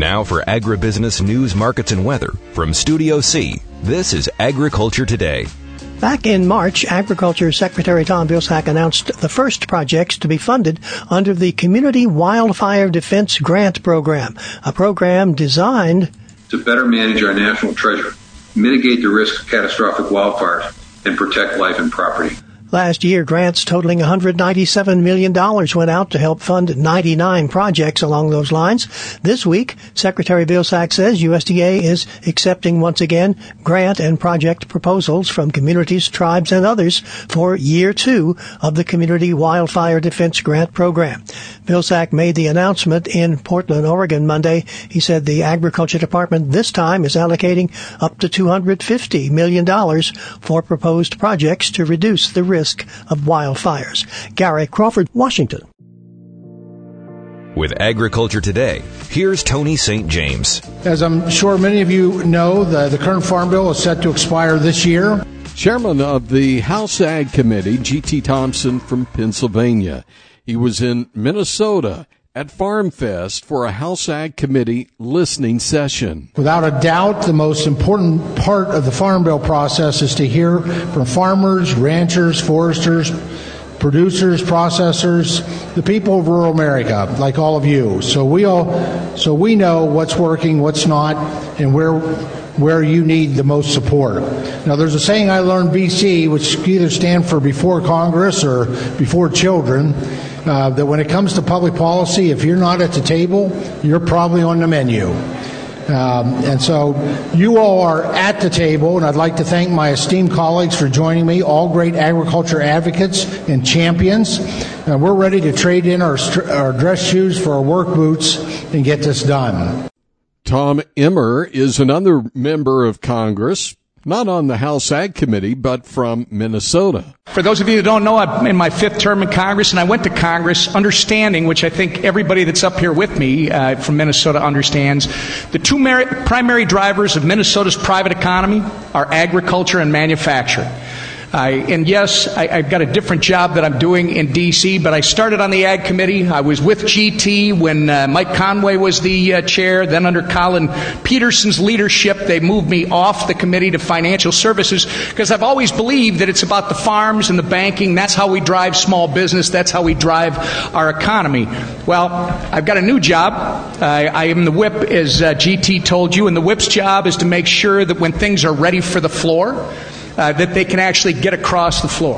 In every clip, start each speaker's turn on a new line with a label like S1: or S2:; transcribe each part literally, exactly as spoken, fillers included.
S1: Now for agribusiness news, markets, and weather from Studio C, this is Agriculture Today.
S2: Back in March, Agriculture Secretary Tom Vilsack announced the first projects to be funded under the Community Wildfire Defense Grant Program, a program designed
S3: to better manage our national treasure, mitigate the risk of catastrophic wildfires, and protect life and property.
S2: Last year, grants totaling one hundred ninety-seven million dollars went out to help fund ninety-nine projects along those lines. This week, Secretary Vilsack says U S D A is accepting once again grant and project proposals from communities, tribes, and others for year two of the Community Wildfire Defense Grant Program. Vilsack made the announcement in Portland, Oregon Monday. He said the Agriculture Department this time is allocating up to two hundred fifty million dollars for proposed projects to reduce the risk of wildfires. Gary Crawford, Washington.
S1: With Agriculture Today, here's Tony Saint James.
S4: As I'm sure many of you know, the, the current Farm Bill is set to expire this year.
S5: Chairman of the House Ag Committee, G T Thompson from Pennsylvania. He was in Minnesota at Farm Fest for a House Ag Committee listening session.
S4: Without a doubt, the most important part of the Farm Bill process is to hear from farmers, ranchers, foresters, producers, processors, the people of rural America, like all of you. So we all, so we know what's working, what's not, and where where you need the most support. Now, there's a saying I learned B C, which either stand for before Congress or before children, uh, that when it comes to public policy, if you're not at the table, you're probably on the menu. Um, and so you all are at the table, and I'd like to thank my esteemed colleagues for joining me, all great agriculture advocates and champions. And we're ready to trade in our, our dress shoes for our work boots and get this done.
S5: Tom Emmer is another member of Congress, not on the House Ag Committee, but from Minnesota.
S6: For those of you who don't know, I'm in my fifth term in Congress, and I went to Congress understanding, which I think everybody that's up here with me uh, from Minnesota understands, the two mar- primary drivers of Minnesota's private economy are agriculture and manufacturing. I, and yes, I, I've got a different job that I'm doing in D C, but I started on the Ag Committee. I was with G T when uh, Mike Conway was the uh, chair. Then under Colin Peterson's leadership, they moved me off the committee to Financial Services because I've always believed that it's about the farms and the banking. That's how we drive small business. That's how we drive our economy. Well, I've got a new job. Uh, I am the whip, as uh, G T told you, and the whip's job is to make sure that when things are ready for the floor, Uh, that they can actually get across the floor.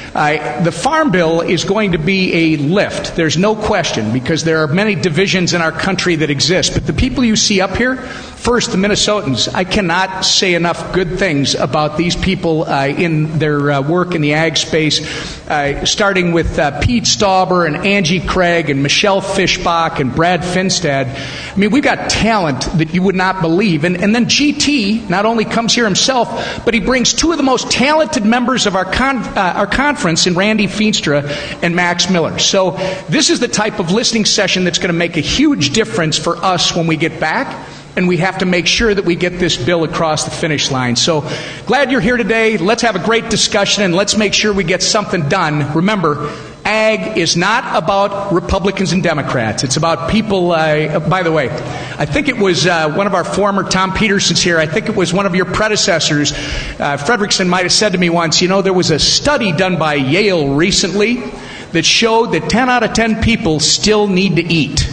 S6: Uh, the Farm Bill is going to be a lift. There's no question, because there are many divisions in our country that exist. But the people you see up here, first, the Minnesotans, I cannot say enough good things about these people uh, in their uh, work in the ag space, uh, starting with uh, Pete Stauber and Angie Craig and Michelle Fishbach and Brad Finstad. I mean, we've got talent that you would not believe. And, and then G T not only comes here himself, but he brings two of the most talented members of our, con- uh, our conference in Randy Feenstra and Max Miller. So this is the type of listening session that's going to make a huge difference for us when we get back. And we have to make sure that we get this bill across the finish line. So glad you're here today. Let's have a great discussion, and let's make sure we get something done. Remember, ag is not about Republicans and Democrats. It's about people. Uh, by the way, I think it was uh, one of our former Tom Petersons here. I think it was one of your predecessors. Uh, Fredrickson might have said to me once, you know, there was a study done by Yale recently that showed that ten out of ten people still need to eat.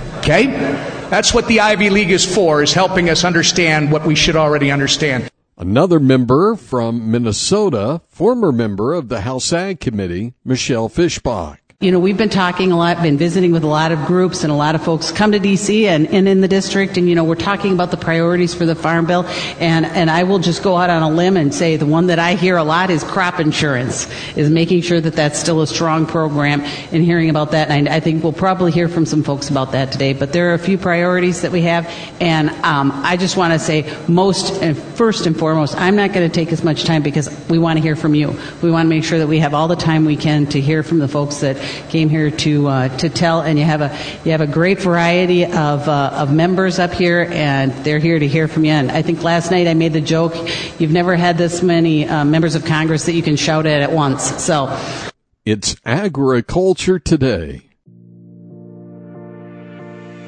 S6: Okay? That's what the Ivy League is for, is helping us understand what we should already understand.
S5: Another member from Minnesota, former member of the House Ag Committee, Michelle Fishbach.
S7: You know, we've been talking a lot, been visiting with a lot of groups, and a lot of folks come to D C and, and in the district, and, you know, we're talking about the priorities for the Farm Bill, and, and I will just go out on a limb and say the one that I hear a lot is crop insurance, is making sure that that's still a strong program, and hearing about that, and I, I think we'll probably hear from some folks about that today, but there are a few priorities that we have, and um, I just want to say most, and first and foremost, I'm not going to take as much time because we want to hear from you. We want to make sure that we have all the time we can to hear from the folks that came here to uh, to tell, and you have a you have a great variety of uh, of members up here, and they're here to hear from you. And I think last night I made the joke, you've never had this many uh, members of Congress that you can shout at at once. So
S5: it's Agriculture Today.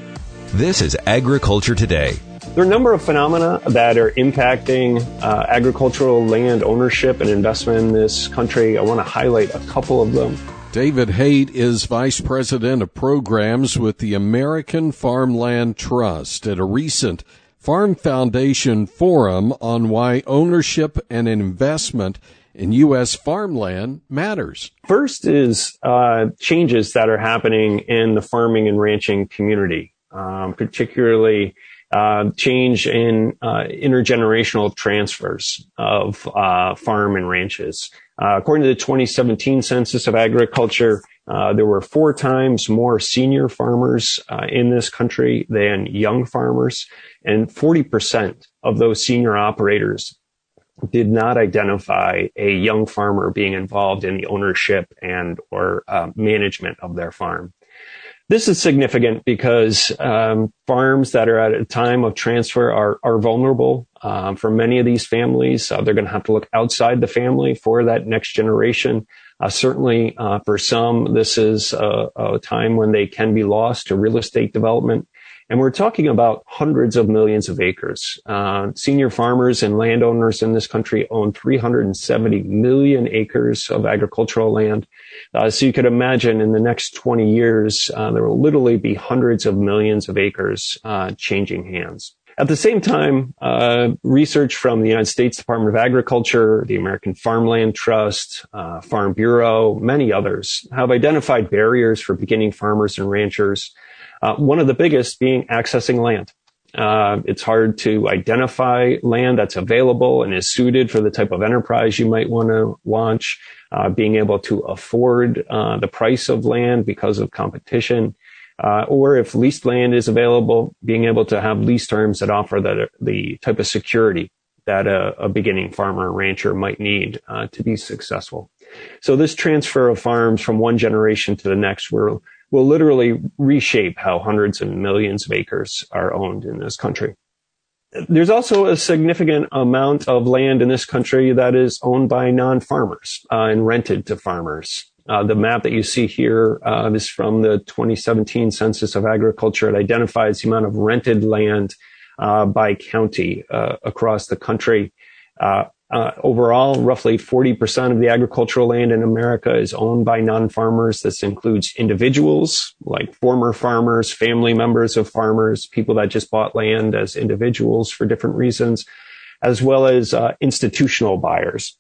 S1: This is Agriculture Today.
S8: There are a number of phenomena that are impacting uh, agricultural land ownership and investment in this country. I want to highlight a couple of them.
S5: David Haight is Vice President of Programs with the American Farmland Trust at a recent Farm Foundation Forum on why ownership and investment in U S farmland matters.
S8: First is uh, changes that are happening in the farming and ranching community, um, particularly uh, change in uh, intergenerational transfers of uh, farm and ranches. Uh, according to the twenty seventeen Census of Agriculture, uh, there were four times more senior farmers uh, in this country than young farmers, and forty percent of those senior operators did not identify a young farmer being involved in the ownership and or uh, management of their farm. This is significant because um, farms that are at a time of transfer are, are vulnerable. Um, for many of these families, uh, they're going to have to look outside the family for that next generation. Uh, certainly, uh, for some, this is a, a time when they can be lost to real estate development. And we're talking about hundreds of millions of acres. Uh, senior farmers and landowners in this country own three hundred seventy million acres of agricultural land. Uh, so you could imagine in the next twenty years, uh, there will literally be hundreds of millions of acres uh, changing hands. At the same time, uh, research from the United States Department of Agriculture, the American Farmland Trust, uh, Farm Bureau, many others have identified barriers for beginning farmers and ranchers. Uh, one of the biggest being accessing land. Uh, it's hard to identify land that's available and is suited for the type of enterprise you might want to launch. Uh, being able to afford uh, the price of land because of competition. Uh, or if leased land is available, being able to have lease terms that offer that, the type of security that a, a beginning farmer or rancher might need uh, to be successful. So this transfer of farms from one generation to the next will, will literally reshape how hundreds of millions of acres are owned in this country. There's also a significant amount of land in this country that is owned by non-farmers uh, and rented to farmers. Uh, the map that you see here uh, is from the twenty seventeen Census of Agriculture. It identifies the amount of rented land uh, by county uh, across the country. Uh, uh, overall, roughly forty percent of the agricultural land in America is owned by non-farmers. This includes individuals, like former farmers, family members of farmers, people that just bought land as individuals for different reasons, as well as uh, institutional buyers.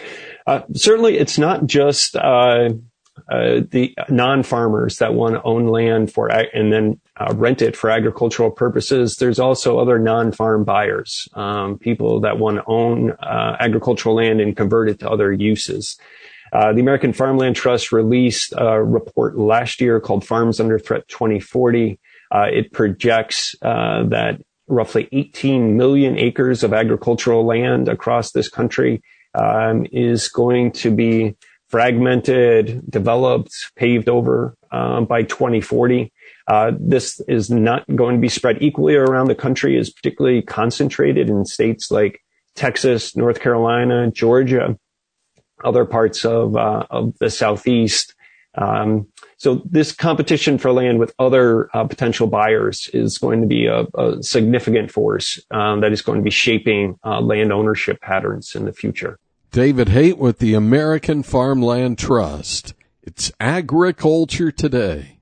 S8: Uh, certainly, it's not just uh, uh, the non-farmers that want to own land for ag- and then uh, rent it for agricultural purposes. There's also other non-farm buyers, um, people that want to own uh, agricultural land and convert it to other uses. Uh, the American Farmland Trust released a report last year called Farms Under Threat twenty forty. Uh, it projects uh, that roughly eighteen million acres of agricultural land across this country Um, is going to be fragmented, developed, paved over um, by twenty forty. Uh, this is not going to be spread equally around the country. It's particularly concentrated in states like Texas, North Carolina, Georgia, other parts of uh, of the Southeast. Um, so this competition for land with other uh, potential buyers is going to be a, a significant force um, that is going to be shaping uh, land ownership patterns in the future.
S5: David Haight with the American Farmland Trust. It's Agriculture Today.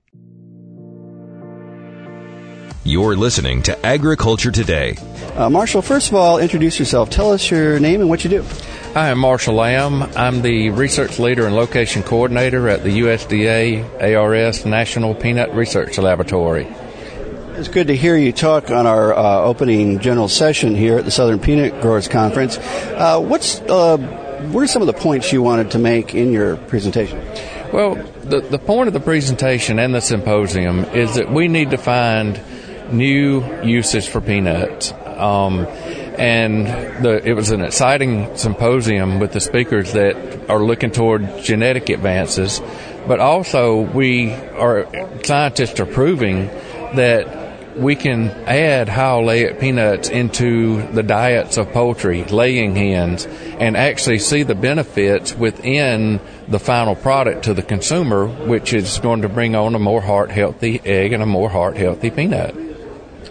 S1: You're listening to Agriculture Today.
S9: Uh, Marshall, first of all, introduce yourself. Tell us your name and what you do.
S10: Hi, I'm Marshall Lamb. I'm the Research Leader and Location Coordinator at the U S D A A R S National Peanut Research Laboratory.
S9: It's good to hear you talk on our uh, opening general session here at the Southern Peanut Growers Conference. Uh, what's uh, what are some of the points you wanted to make in your presentation?
S10: Well, the, the point of the presentation and the symposium is that we need to find new uses for peanuts. Um, and the, it was an exciting symposium with the speakers that are looking toward genetic advances, but also we are scientists are proving that we can add high oleic peanuts into the diets of poultry, laying hens, and actually see the benefits within the final product to the consumer, which is going to bring on a more heart-healthy egg and a more heart-healthy peanut.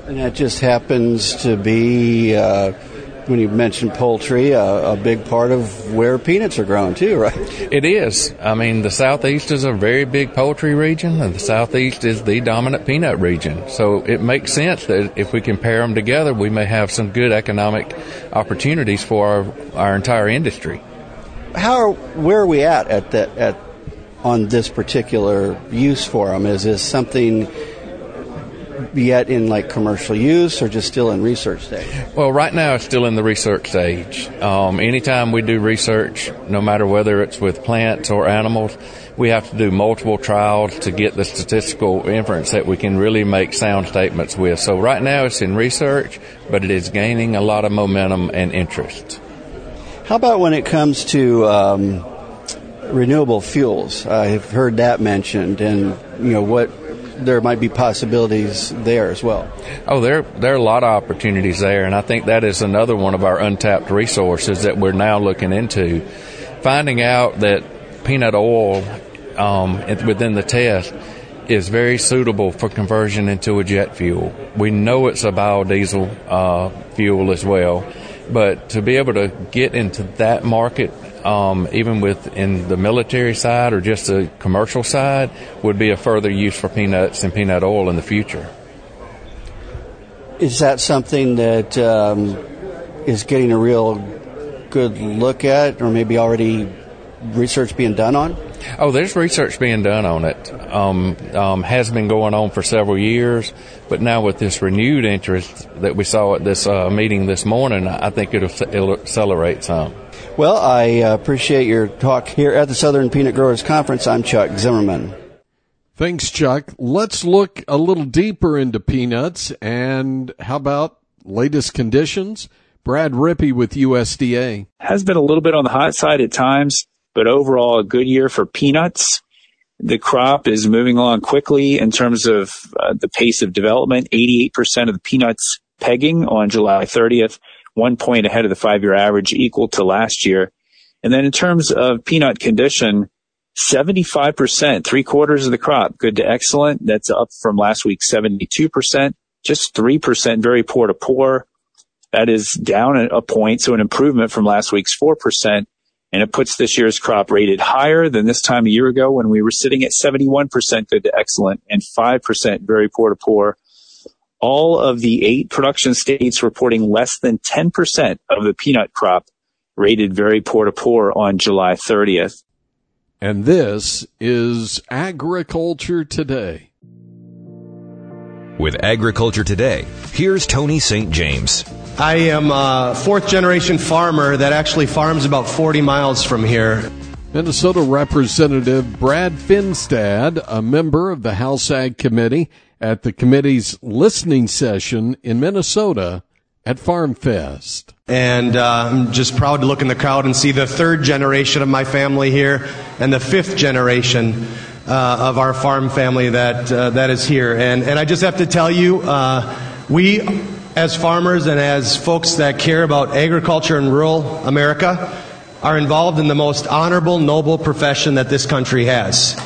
S9: And that just happens to be, uh, when you mentioned poultry, uh, a big part of where peanuts are grown too, right?
S10: It is. I mean, the Southeast is a very big poultry region, and the Southeast is the dominant peanut region. So it makes sense that if we can pair them together, we may have some good economic opportunities for our, our entire industry.
S9: How are, where are we at at the, at on this particular use for them? Is this something yet in like commercial use or just still in research stage?
S10: Well, right now it's still in the research stage. Um, anytime we do research, no matter whether it's with plants or animals, we have to do multiple trials to get the statistical inference that we can really make sound statements with. So right now it's in research, but it is gaining a lot of momentum and interest.
S9: How about when it comes to um, renewable fuels? I've heard that mentioned, and you know what, there might be possibilities there as well.
S10: Oh, there there are a lot of opportunities there, and I think that is another one of our untapped resources that we're now looking into. Finding out that peanut oil um, within the test is very suitable for conversion into a jet fuel. We know it's a biodiesel uh, fuel as well, but to be able to get into that market, Um, even within the military side or just the commercial side, would be a further use for peanuts and peanut oil in the future.
S9: Is that something that um, is getting a real good look at, or maybe already research being done on?
S10: Oh, there's research being done on it. Um, um, has been going on for several years, but now with this renewed interest that we saw at this uh, meeting this morning, I think it'll, it'll accelerate some.
S9: Well, I uh, appreciate your talk here at the Southern Peanut Growers Conference. I'm Chuck Zimmerman.
S5: Thanks, Chuck. Let's look a little deeper into peanuts, and how about latest conditions? Brad Rippey with U S D A.
S11: Has been a little bit on the hot side at times, but overall a good year for peanuts. The crop is moving along quickly in terms of uh, the pace of development. eighty-eight percent of the peanuts pegging on July thirtieth. One point ahead of the five-year average, equal to last year. And then in terms of peanut condition, seventy-five percent, three quarters of the crop, good to excellent. That's up from last week's seventy-two percent. Just three percent very poor to poor. That is down a point, so an improvement from last week's four percent. And it puts this year's crop rated higher than this time a year ago when we were sitting at seventy-one percent good to excellent and five percent very poor to poor. All of the eight production states reporting less than ten percent of the peanut crop rated very poor to poor on July thirtieth.
S5: And this is Agriculture Today.
S1: With Agriculture Today, here's Tony Saint James.
S12: I am a fourth-generation farmer that actually farms about forty miles from here.
S5: Minnesota Representative Brad Finstad, a member of the House Ag Committee, at the committee's listening session in Minnesota at Farm Fest.
S12: And uh, I'm just proud to look in the crowd and see the third generation of my family here and the fifth generation uh, of our farm family that uh, that is here. And, and I just have to tell you, uh, we as farmers and as folks that care about agriculture in rural America are involved in the most honorable, noble profession that this country has.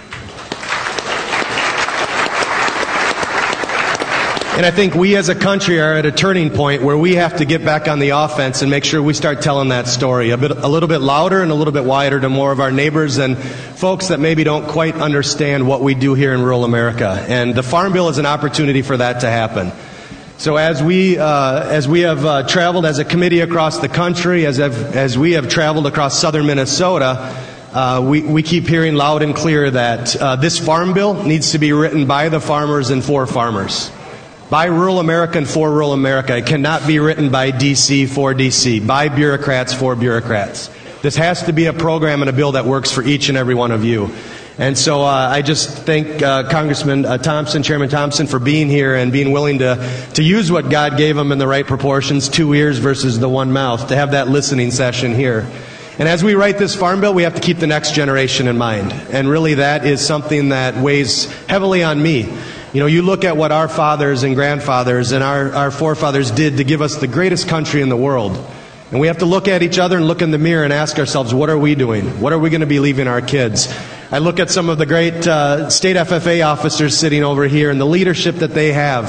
S12: And I think we as a country are at a turning point where we have to get back on the offense and make sure we start telling that story a bit, a little bit louder and a little bit wider to more of our neighbors and folks that maybe don't quite understand what we do here in rural America. And the Farm Bill is an opportunity for that to happen. So as we uh, as we have uh, traveled as a committee across the country, as have, as we have traveled across southern Minnesota, uh, we we keep hearing loud and clear that uh, this Farm Bill needs to be written by the farmers and for farmers. By rural America and for rural America. It cannot be written by D C for D C, by bureaucrats for bureaucrats. This has to be a program and a bill that works for each and every one of you. And so uh, I just thank uh, Congressman uh, Thompson, Chairman Thompson, for being here and being willing to, to use what God gave him in the right proportions, two ears versus the one mouth, to have that listening session here. And as we write this Farm Bill, we have to keep the next generation in mind. And really that is something that weighs heavily on me. You know, you look at what our fathers and grandfathers and our, our forefathers did to give us the greatest country in the world. And we have to look at each other and look in the mirror and ask ourselves, what are we doing? What are we going to be leaving our kids? I look at some of the great uh, state F F A officers sitting over here and the leadership that they have.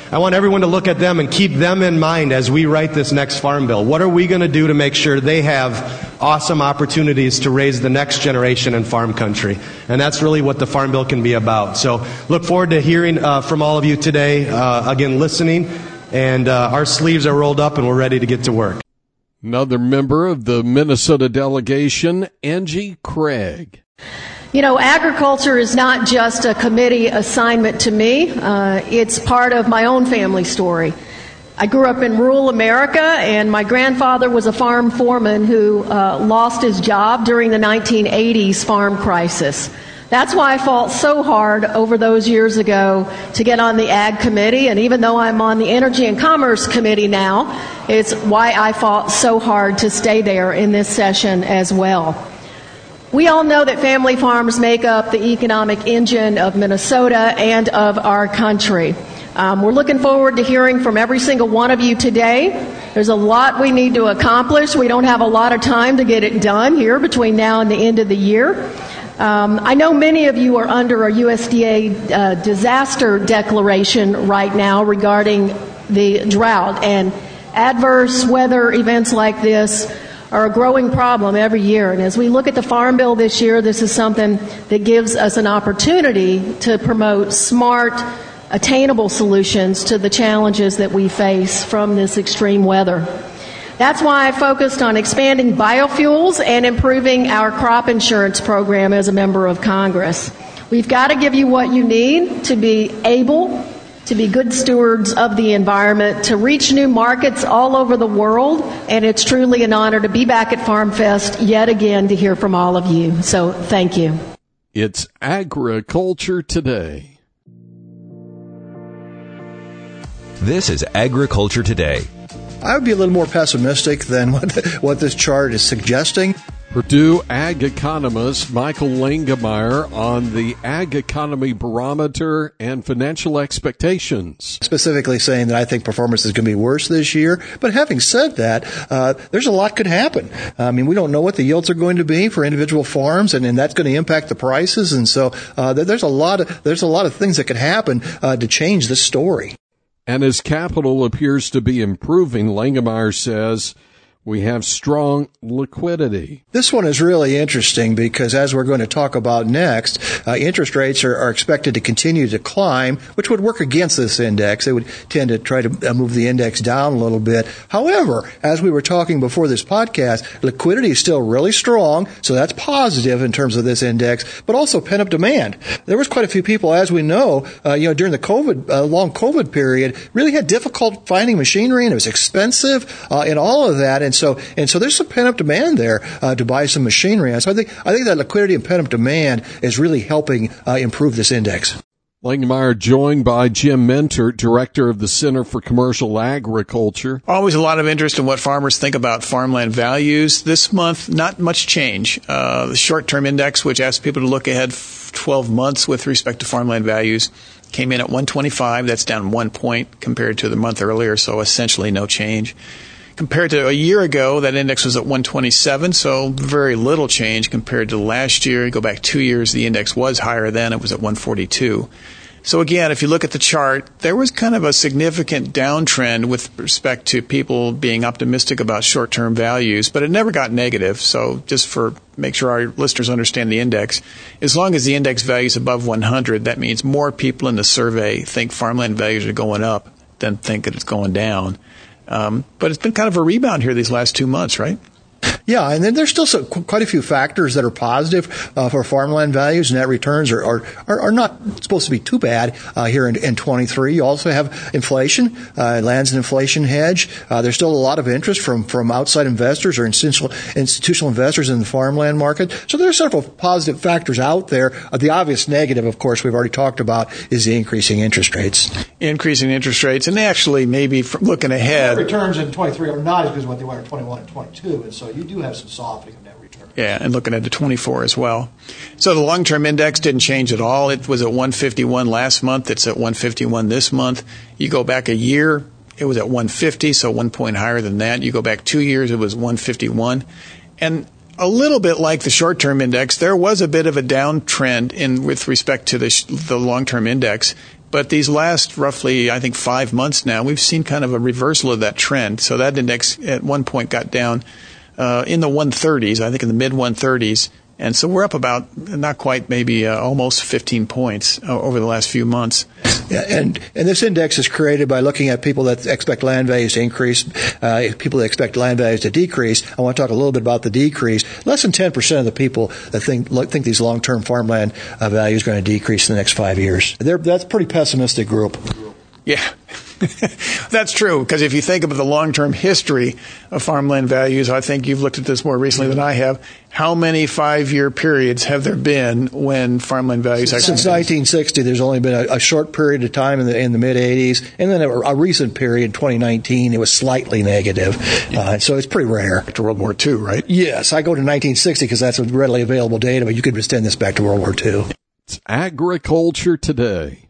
S12: I want everyone to look at them and keep them in mind as we write this next Farm Bill. What are we going to do to make sure they have awesome opportunities to raise the next generation in farm country? And that's really what the Farm Bill can be about. So look forward to hearing uh, from all of you today, uh, again, listening. And uh, our sleeves are rolled up and we're ready to get to work.
S5: Another member of the Minnesota delegation, Angie Craig.
S13: You know, agriculture is not just a committee assignment to me. Uh, it's part of my own family story. I grew up in rural America, and my grandfather was a farm foreman who uh, lost his job during the nineteen eighties farm crisis. That's why I fought so hard over those years ago to get on the Ag Committee, and even though I'm on the Energy and Commerce Committee now, it's why I fought so hard to stay there in this session as well. We all know that family farms make up the economic engine of Minnesota and of our country. Um, we're looking forward to hearing from every single one of you today. There's a lot we need to accomplish. We don't have a lot of time to get it done here between now and the end of the year. Um, I know many of you are under a U S D A uh, disaster declaration right now regarding the drought, and adverse weather events like this are a growing problem every year. And as we look at the Farm Bill this year, this is something that gives us an opportunity to promote smart, attainable solutions to the challenges that we face from this extreme weather. That's why I focused on expanding biofuels and improving our crop insurance program as a member of Congress. We've got to give you what you need to be able to be good stewards of the environment, to reach new markets all over the world, and it's truly an honor to be back at Farm Fest yet again to hear from all of you. So thank you.
S5: It's Agriculture Today.
S1: This is Agriculture Today.
S14: I would be a little more pessimistic than what, what this chart is suggesting.
S5: Purdue ag economist Michael Langemeier on the Ag Economy Barometer and financial expectations.
S14: Specifically saying that I think performance is going to be worse this year. But having said that, uh, there's a lot could happen. I mean, we don't know what the yields are going to be for individual farms, and, and that's going to impact the prices. And so uh, there's a lot of there's a lot of things that could happen uh, to change this story.
S5: And as capital appears to be improving, Langemeier says, we have strong liquidity.
S14: This one is really interesting because, as we're going to talk about next, uh, interest rates are, are expected to continue to climb, which would work against this index. They would tend to try to move the index down a little bit. However, as we were talking before this podcast, liquidity is still really strong, so that's positive in terms of this index, but also pent-up demand. There was quite a few people, as we know, uh, you know, during the COVID, uh, long COVID period, really had difficult finding machinery, and it was expensive, uh, and all of that. And so, and so there's some pent-up demand there uh, to buy some machinery. And so I think I think that liquidity and pent-up demand is really helping uh, improve this index.
S5: Langemeier joined by Jim Mentor, director of the Center for Commercial Agriculture.
S6: Always a lot of interest in what farmers think about farmland values. This month, not much change. Uh, the short-term index, which asks people to look ahead twelve months with respect to farmland values, came in at one twenty-five. That's down one point compared to the month earlier, so essentially no change. Compared to a year ago, that index was at one twenty-seven, so very little change compared to last year. You go back two years, the index was higher then. It was at one forty-two. So again, if you look at the chart, there was kind of a significant downtrend with respect to people being optimistic about short-term values, but it never got negative. So just for make sure our listeners understand the index, as long as the index value is above one hundred, that means more people in the survey think farmland values are going up than think that it's going down. Um, but it's been kind of a rebound here these last two months, right?
S14: Yeah, and then there's still some, quite a few factors that are positive uh, for farmland values. Net returns are are, are, are not supposed to be too bad uh, here in, in twenty-three. You also have inflation, uh, lands and inflation hedge. Uh, there's still a lot of interest from, from outside investors or institutional, institutional investors in the farmland market. So there are several positive factors out there. Uh, the obvious negative, of course, we've already talked about, is the increasing interest rates.
S6: Increasing interest rates, and they actually maybe from looking ahead.
S4: Net returns in twenty-three are not as good as what they were in twenty-one and twenty-two, and so you do have some softening of net return.
S6: Yeah, and looking at the twenty-four as well. So the long-term index didn't change at all. It was at one fifty-one last month. It's at one fifty-one this month. You go back a year, it was at one fifty, so one point higher than that. You go back two years, it was one fifty-one. And a little bit like the short-term index, there was a bit of a downtrend in with respect to the, sh- the long-term index But these last roughly, I think, five months now, we've seen kind of a reversal of that trend. So that index at one point got down uh, in the one thirties, I think in the mid one thirties. And so we're up about, not quite, maybe uh, almost fifteen points uh, over the last few months.
S14: Yeah, and, and this index is created by looking at people that expect land values to increase, uh, people that expect land values to decrease. I want to talk a little bit about the decrease. Less than ten percent of the people that think think these long-term farmland uh, values are going to decrease in the next five years. They're, that's a pretty pessimistic group.
S6: Yeah, that's true, because if you think about the long-term history of farmland values, I think you've looked at this more recently than I have. How many five-year periods have there been when farmland values actually...
S14: Since nineteen sixty, there's only been a, a short period of time in the in the mid-eighties, and then a, a recent period in twenty nineteen, it was slightly negative. Uh, so it's pretty rare.
S6: Back to World War Two, right?
S14: Yes, I go to nineteen sixty because that's a readily available data, but you could extend this back to World War Two.
S5: It's Agriculture Today.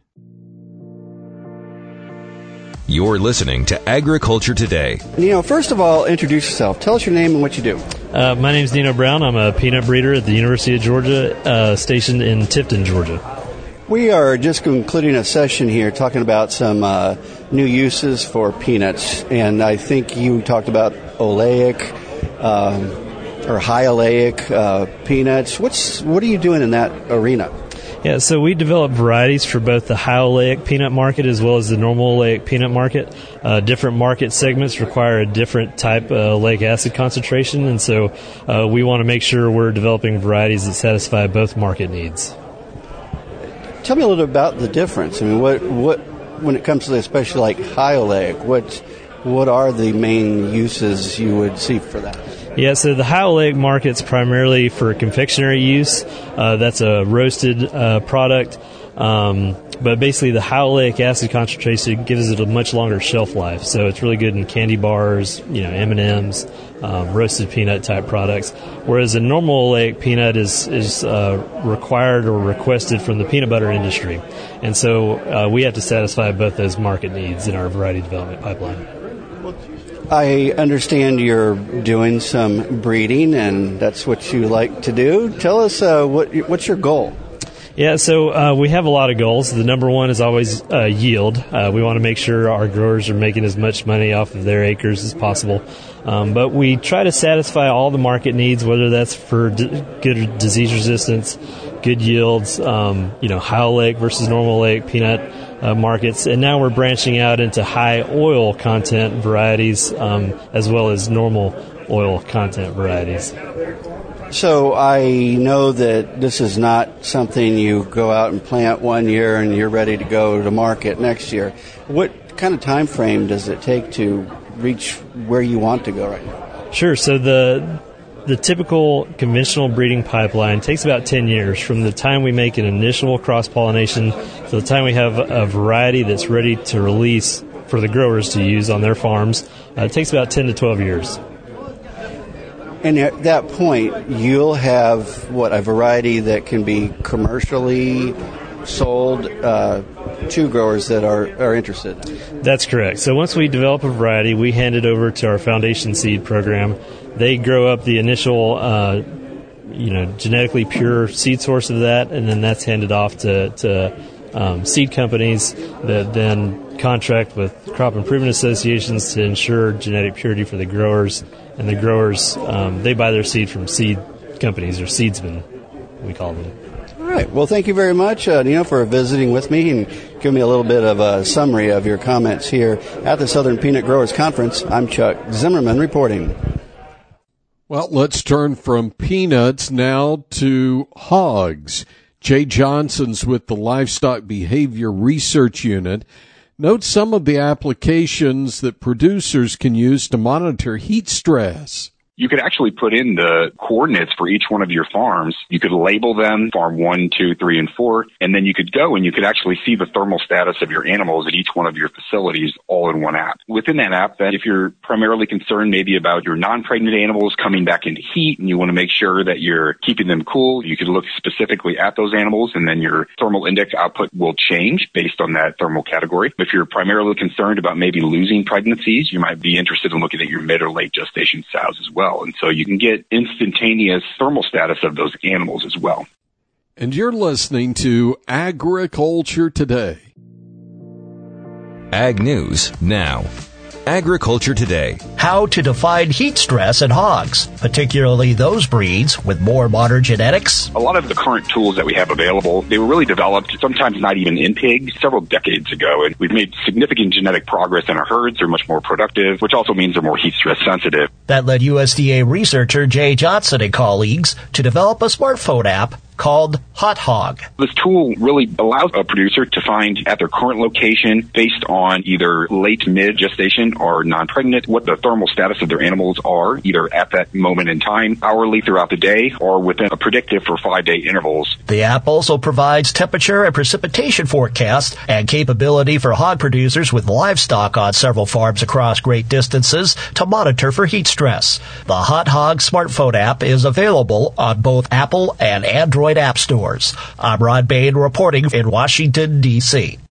S1: You're listening to Agriculture Today.
S9: Nino, first of all, introduce yourself. Tell us your name and what you do.
S15: Uh, my name is Nino Brown. I'm a peanut breeder at the University of Georgia, uh, stationed in Tifton, Georgia.
S9: We are just concluding a session here talking about some uh, new uses for peanuts. And I think you talked about oleic um, or high oleic uh, peanuts. What's What are you doing in that arena?
S15: Yeah, so we develop varieties for both the high oleic peanut market as well as the normal oleic peanut market. Uh, different market segments require a different type of oleic acid concentration, and so uh, we want to make sure we're developing varieties that satisfy both market needs.
S9: Tell me a little bit about the difference. I mean, what what when it comes to especially like high oleic, what what are the main uses you would see for that?
S15: Yeah, so the high oleic market's primarily for confectionery use. Uh, that's a roasted uh, product. Um, but basically the high oleic acid concentration gives it a much longer shelf life. So it's really good in candy bars, you know, M and M's, um, roasted peanut type products. Whereas a normal oleic peanut is, is uh, required or requested from the peanut butter industry. And so uh, we have to satisfy both those market needs in our variety development pipeline.
S9: I understand you're doing some breeding, and that's what you like to do. Tell us uh, what what's your goal?
S15: Yeah, so uh, we have a lot of goals. The number one is always uh, yield. Uh, we want to make sure our growers are making as much money off of their acres as possible. Um, but we try to satisfy all the market needs, whether that's for d- good disease resistance, good yields, um, you know, high oleic versus normal oleic peanut uh, markets. And now we're branching out into high oil content varieties um, as well as normal oil content varieties.
S9: So I know that this is not something you go out and plant one year and you're ready to go to market next year. What kind of time frame does it take to reach where you want to go right now?
S15: Sure. So the the typical conventional breeding pipeline takes about ten years from the time we make an initial cross-pollination to the time we have a variety that's ready to release for the growers to use on their farms. Uh, it takes about ten to twelve years.
S9: And at that point, you'll have, what, a variety that can be commercially sold uh, to growers that are, are interested?
S15: That's correct. So once we develop a variety, we hand it over to our foundation seed program. They grow up the initial, uh, you know, genetically pure seed source of that, and then that's handed off to, to um, seed companies that then contract with crop improvement associations to ensure genetic purity for the growers. And the growers, um, they buy their seed from seed companies, or seedsmen, we call them.
S9: All right. Well, thank you very much, uh, Nino, for visiting with me and giving me a little bit of a summary of your comments here at the Southern Peanut Growers Conference. I'm Chuck Zimmerman reporting.
S5: Well, let's turn from peanuts now to hogs. Jay Johnson's with the Livestock Behavior Research Unit. Note some of the applications that producers can use to monitor heat stress.
S16: You could actually put in the coordinates for each one of your farms. You could label them, farm one, two, three, and four, and then you could go and you could actually see the thermal status of your animals at each one of your facilities all in one app. Within that app, then, if you're primarily concerned maybe about your non-pregnant animals coming back into heat and you want to make sure that you're keeping them cool, you could look specifically at those animals, and then your thermal index output will change based on that thermal category. If you're primarily concerned about maybe losing pregnancies, you might be interested in looking at your mid or late gestation sows as well. And so you can get instantaneous thermal status of those animals as well.
S5: And you're listening to Agriculture Today.
S1: Ag News now. Agriculture Today.
S17: How to define heat stress in hogs, particularly those breeds with more modern genetics.
S16: A lot of the current tools that we have available, they were really developed, sometimes not even in pigs, several decades ago. And we've made significant genetic progress in our herds. They're much more productive, which also means they're more heat stress sensitive.
S17: That led U S D A researcher Jay Johnson and colleagues to develop a smartphone app called Hot Hog.
S16: This tool really allows a producer to find at their current location, based on either late, mid gestation or non-pregnant, what the thermal status of their animals are, either at that moment in time, hourly throughout the day, or within a predictive for five-day intervals.
S17: The app also provides temperature and precipitation forecasts and capability for hog producers with livestock on several farms across great distances to monitor for heat stress. The Hot Hog smartphone app is available on both Apple and Android app stores. I'm Ron Bain reporting in Washington, D C